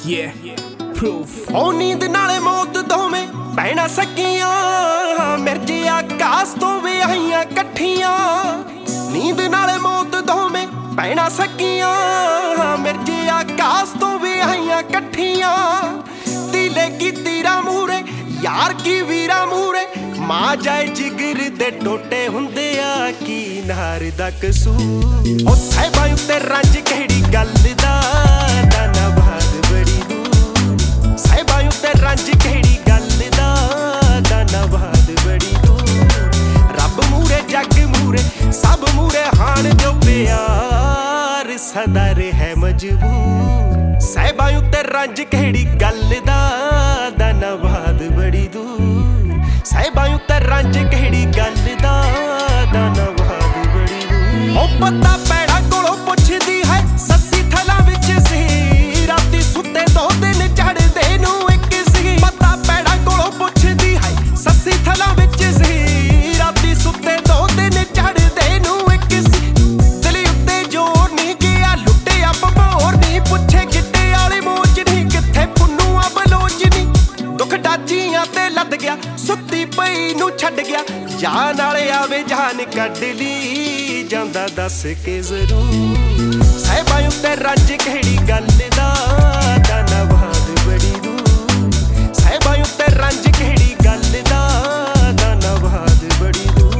Yeah, proof. ਉਹ ਨੀਂਦ ਨਾਲੇ ਮੌਤ ਦੋਵੇਂ ਭੈਣਾਂ ਸਕੀਆਂ, ਮਿਰਜ਼ੇ ਆਕਾਸ਼ ਤੋਂ ਵੀ ਆਈਆਂ ਇਕੱਠੀਆਂ। ਨੀਂਦ ਨਾਲੇ ਮੌਤ ਦੋਵੇਂ ਭੈਣਾਂ ਸਕੀਆਂ, ਮਿਰਜ਼ੇ ਆਕਾਸ਼ ਤੋਂ ਵੀ ਆਈਆਂ ਇਕੱਠੀਆਂ। ਤੀਲੇ ਕੀ ਤੀਰਾ ਮੂਰੇ ਯਾਰ ਕੀ ਵੀਰਾ ਮੂਰੇ, ਮਾਂ ਜਾਏ ਜਿਗਰ ਦੇ ਟੋਟੇ ਹੁੰਦੇ ਆ ਕੀ ਨਾਰ ਦਾ ਕਸੂਰ। ਉਹ ਸਾਹਿਬਾਂ ਉੱਤੇ ਰੰਜ ਕਿਹੜੀ ਗੱਲ ਦਾ ਧੰਨਵਾਦ ਬੜੀ ਦੂਰ। ਸਾਹਿਬਾਂ ਉੱਤੇ ਰੰਜ ਕਿਹੜੀ ਗੱਲ ਦਾ ਧੰਨਵਾਦ ਬੜੀ ਦੂਰ। ਰੱਬ ਮੂਰੇ ਜੱਗ ਮੂਰੇ ਸਭ ਮੂਰੇ ਹਾਣ ਜੋ ਪਿਆਰ ਸਦਾ ਰਹੇ ਮਜਬੂਰ। ਸਾਹਿਬਾਂ ਉੱਤੇ ਰੰਜ ਕਿਹੜੀ ਗੱਲ ਦਾ ਧੰਨਵਾਦ ਬੜੀ ਦੂਰ। ਸਾਹਿਬਾਂ ਉੱਤੇ ਰੰਜ ਕਿਹੜੀ ਗੱਲ ਦਾ ਧੰਨਵਾਦ ਬੜੀ ਦੂਰ। ਉਹ ਪਤਾ ਪੈੜਾ ਕੋਲੋਂ ਪੁੱਛਦੀ ਹੈ ਸੱਸੀ ਥਲਾਂ ਵਿੱਚ ਸੀ, ਰਾਤੀ ਸੁੱਤੇ 2 ਦਿਨ ਚੜ੍ਹਦੇ ਨੂੰ ਇੱਕ ਸੀ। ਪਤਾ ਪੈੜਾ ਕੋਲੋਂ ਪੁੱਛਦੀ ਹੈ ਸੱਸੀ ਥਲਾਂ ਵਿੱਚ ਸੀ, ਰਾਤੀ ਸੁੱਤੇ 2 ਦਿਨ ਚੜ੍ਹਦੇ ਨੂੰ ਇੱਕ ਸੀ। ਦਿਲ ਉੱਤੇ ਜੋਰ ਨਹੀਂ ਗਿਆ ਲੁੱਟਿਆ ਭਬੋਰ ਨਹੀਂ, ਪੁੱਛੇ ਗਿੱਟੇ ਵਾਲੀ ਮੋਚ ਨਹੀਂ ਕਿੱਥੇ ਪੁੰਨੂ ਆ ਬਲੋਚ ਨਹੀਂ। ਦੁੱਖ ਡਾਚੀਆਂ ਤੇ ਲੱਦ ਗਿਆ ਸੁੱਤੀ ਪਈ ਨੂੰ ਛੱਡ ਗਿਆ, ਜਾਨ ਵਾਲੇ ਆਵੇ ਜਾਨ ਕੱਢ ਲਈ ਜਾਂਦਾ ਦੱਸ ਕੇ ਜ਼ਰੂਰ। ਸਾਹਿਬਾਂ ਉੱਤੇ ਰੰਜ ਕਿਹੜੀ ਗੱਲ ਦਾ ਧੰਨਵਾਦ ਬੜੀ ਦੂਰ। ਸਾਹਿਬਾਂ ਉੱਤੇ ਰੰਜ ਕਿਹੜੀ ਗੱਲ ਦਾ ਧੰਨਵਾਦ ਬੜੀ ਦੂਰ।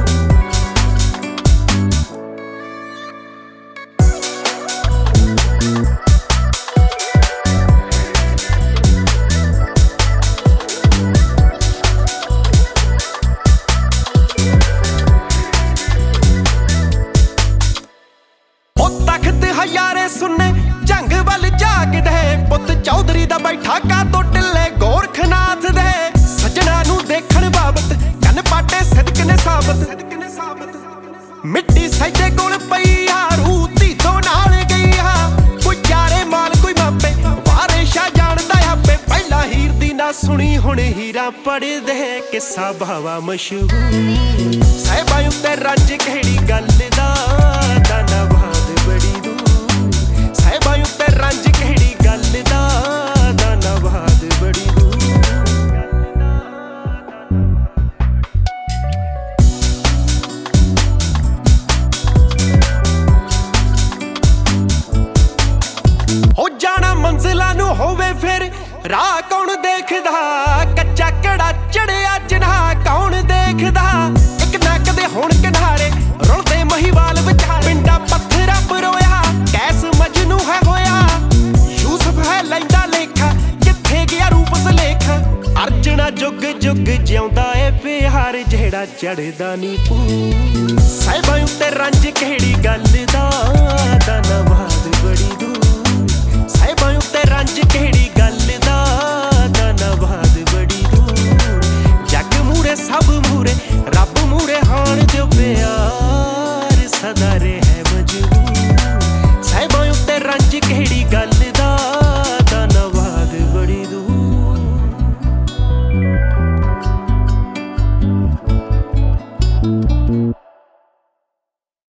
ਹਜ਼ਾਰੇ ਸੁਣਨੇ ਜੰਗ ਵੱਲ ਝਾਕਦੇ, ਪੁੱਤ ਚੌਧਰੀ ਦਾ ਬੈਠਾ ਕਾਤੋਂ ਢਿੱਲੇ ਗੋਰਖਨਾਥ ਦੇ। ਸੱਜਣਾ ਨੂੰ ਦੇਖਣ ਬਾਬਤ ਕੰਨ ਪਾਟੇ ਸਿਦਕ ਨੇ ਸਾਬਤ, ਮਿੱਟੀ ਸੈਦੇ ਕੋਲ ਪਈ ਆ ਰੂਹ ਧੀ ਤੋਂ ਨਾਲ ਗਈ ਆ। ਕੋਈ ਚਾਰੇ ਮਾਲ ਕੋਈ ਮਾਪੇ ਵਾਰਿਸ਼ਾ ਜਾਣਦਾ ਆਪੇ, ਪਹਿਲਾਂ ਹੀਰ ਦੀ ਨਾ ਸੁਣੀ ਹੁਣ ਹੀਰਾ ਪੜਦੇ ਕਿੱਸਾ ਬਾਵਾ ਮਸ਼ਹੂਰ। ਸਾਹਿਬਾਂ ਉੱਤੇ ਰੰਜ ਕਿਹੜੀ ਗੱਲ ਦਾ ਧੰਨਵਾਦ ਬੜੀ ਦੂਰ। ਸਾਹਿਬਾਂ ਉੱਤੇ ਰੰਜ ਕਿਹੜੀ ਗੱਲ ਦਾ ਧੰਨਵਾਦ ਬੜੀ ਦੂਰ। ਹੋ ਜਾਣਾ ਮੰਜ਼ਿਲਾਂ ਨੂੰ ਹੋਵੇ ਫਿਰ ਰਾਹ ਕੌਣ ਦੇਖਦਾ, ਕੱਚਾ ਕੜਾ ਚੜਿਆ ਜਿਨ੍ਹਾਂ ਕੌਣ ਦੇਖਦਾ। ਇੱਕ ਨਾ ਕਦੇ ਹੁਣ ਕਿਨਾਰੇ ਰੁਲਦੇ ਮਹੀਵਾਲ ਵਿਚਾਲੇ, ਪਿੰਡਾ ਪੱਥਰਾ ਪਰੋਇਆ ਕੈਸ ਮਜਨੂ ਹੈ ਹੋਇਆ। ਯੂਸਫ ਹੈ ਲੈਂਦਾ ਲੇਖਾ ਕਿੱਥੇ ਗਿਆ ਰੂਪ ਸਲੇਖਾ। ਅਰਜਣਾ ਜੁਗ ਜੁਗ ਜਿਉਂਦਾ ਏ ਪਿਆਰ ਜਿਹੜਾ ਚੜਦਾ ਨੀ ਪੂਰ। ਸਾਹਿਬਾਂ ਉੱਤੇ ਰੰਜ ਕਿਹੜੀ ਗੱਲ ਦਾ ਧੰਨਵਾਦ ਬੜੀ ਦੂਰ। ਸਾਹਿਬਾਂ ਉੱਤੇ ਰੰਜ ਕਿਹੜੀ ਗੱਲ